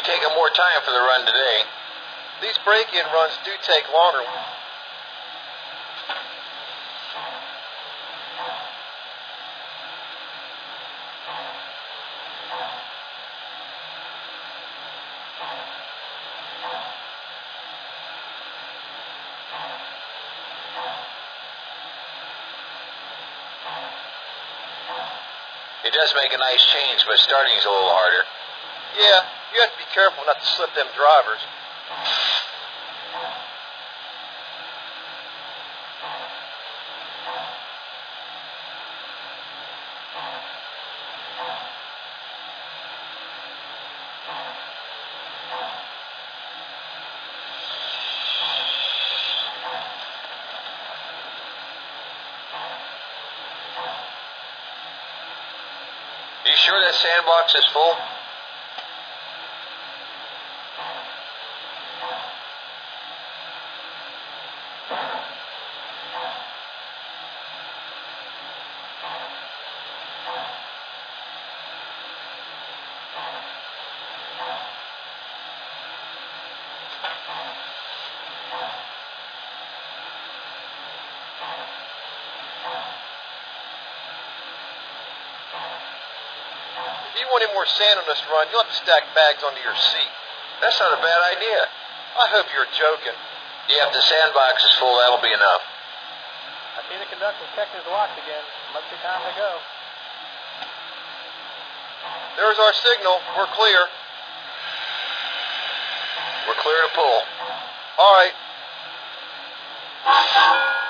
taking more time for the run today. These break-in runs do take longer. It does make a nice change, but starting's a little harder. Yeah, you have to be careful not to slip them drivers. You sure that sandbox is full? If you want any more sand on this run, you'll have to stack bags onto your seat. That's not a bad idea. I hope you're joking. Yeah, if the sandbox is full, that'll be enough. I see the conductor checking his watch again. Must be time to go. There's our signal. We're clear. We're clear to pull. All right.